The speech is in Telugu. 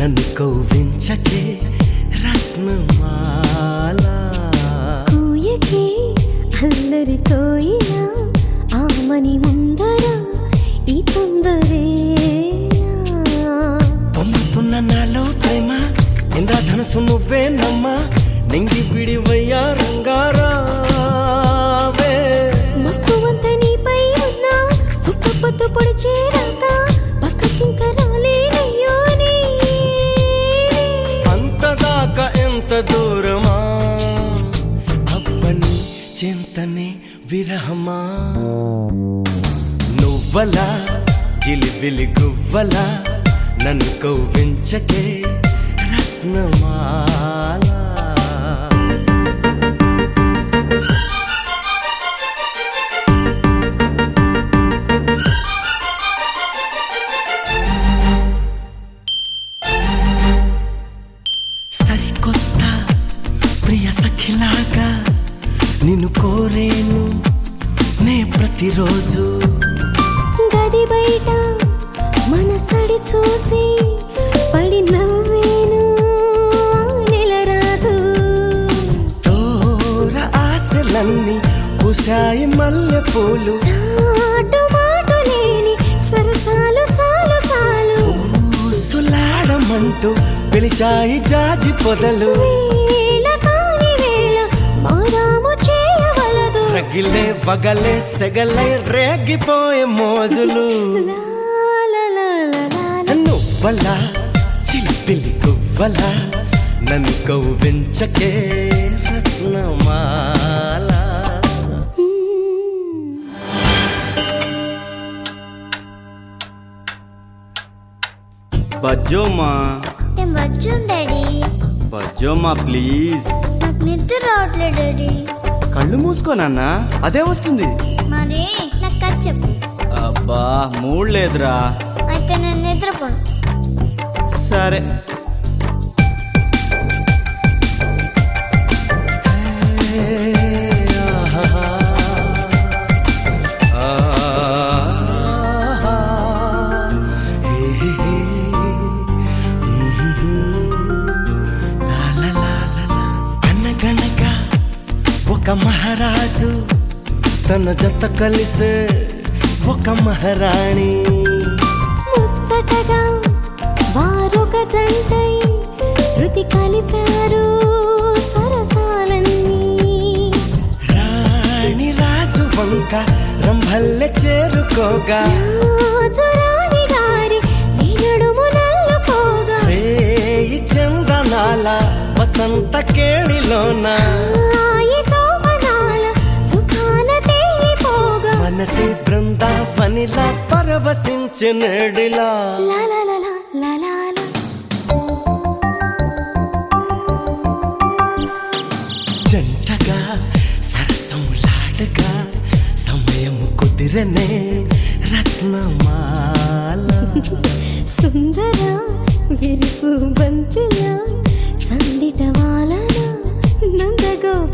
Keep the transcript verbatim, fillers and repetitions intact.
నన్ను కౌవించకే రత్నమాల కూయకే అల్లరి కోయిలా ఆమని ముందర ఈ తొందరేలా పొమ్ముతున్న నాలో ప్రేమ ఇంద్రధనుసు నువ్వేనమ్మా నింగి విడివయ్యా రంగారావే మక్కువంత నీపై ఉన్నా సుఖపొత్తు పొడిచేరాక పక్కకింక రాలేనయ్యో నీ అంతదాకా ఎంత దూరమా అప్పని చింతనే విరహమా నువ్వలా జిలిబిలి గువ్వలా నన్ను కౌవించకే రత్నమాల సరికొత్త ప్రియ సఖిలాగా నిన్ను కోరేను నే ప్రతిరోజు గది బయట మనసడి చూసి పడి నవ్వేను నెలరాజు తోర ఆశలన్నీ పూసాయి మల్లె పూలు చాటు మాటు లేని సరసాలు చాలు చాలు ఊసులాడమంటూ పిలిచాయి జాజి పొదలు వేళ కాని వేళ మారాము చేయవలదు రగిలే వగలే సెగలై రేగిపోయే మోజులు లా లా లా లా లా. నువ్వలా చిలిపిలి గువ్వలా నన్ను కౌవించకే రత్నమాల బజ్జోమా నేను వచ్చాను డాడీ బజ్జోమా ప్లీజ్ నాకు నిద్ర రావట్లేదు డాడీ కళ్ళు మూసుకోనన్నా అదే వస్తుంది మరి నాకు కథ చెప్పు అబ్బా మూడ్ లేదురా అయితే నేను నిద్రపోను సరే అనగనగా ఒక మహారాజు తన జత కలిసే ఒక మహారాణి ముచ్చటగా వారొక జంటై శృతి కలిపారు సరసాలన్నీ రాణి రాజు వంక రంభల్లె చేరుకోగా రాజు రాణి గారి నీ నడుము నల్లుకోగా రేయి చందనాల వసంత కేళిలోన ఆయి శోభనాల సుఖాల తేలిపోగా మనసి బృందావనిలా పరవశించినడిలా లా లా లా లా లా లా లా. జంటగా సరసములాడగా సమయం కుదిరనే రత్నమాల సుందర విరుపు బంతిలా సందిట వాలన నందగోప